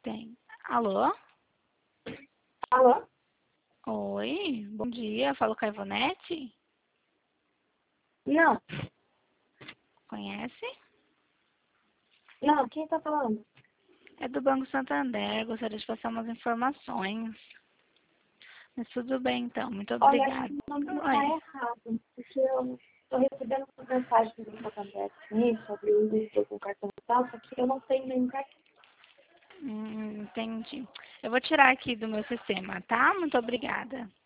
Tem. Alô? Alô? Oi, bom dia. Falo com a Ivonete? Não, Conhece? não, quem tá falando? É do Banco Santander. Gostaria de passar umas informações. Mas tudo bem, então. Muito Olha, acho obrigada. que o nome tá Oi. errado, porque eu tô recebendo uma mensagem do Santander aqui sobre o uso do cartão e tal, só que eu não tenho nenhum cartão. Entendi. Eu vou tirar aqui do meu sistema, tá? Muito obrigada.